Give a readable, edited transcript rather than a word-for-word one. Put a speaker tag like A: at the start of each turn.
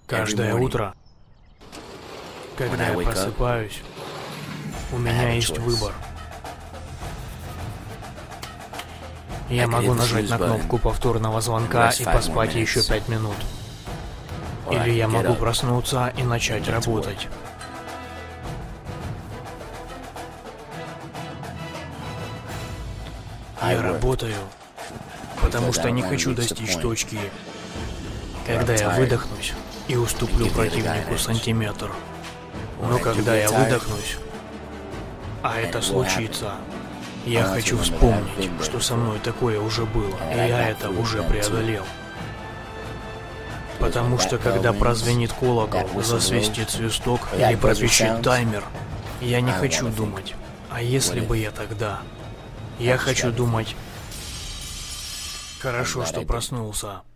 A: Каждое утро, когда я просыпаюсь, у меня есть выбор. Я могу нажать на кнопку повторного звонка и поспать еще 5 минут. Или я могу проснуться и начать работать. Я работаю, потому что не хочу достичь точки, когда я выдохнусь и уступлю противнику сантиметр. Но когда я выдохнусь, а это случится, я хочу вспомнить, что со мной такое уже было, и я это уже преодолел. Потому что когда прозвенит колокол, засвистит свисток или пропищит таймер, я не хочу думать, а если бы я тогда... Я хочу думать, хорошо, что проснулся.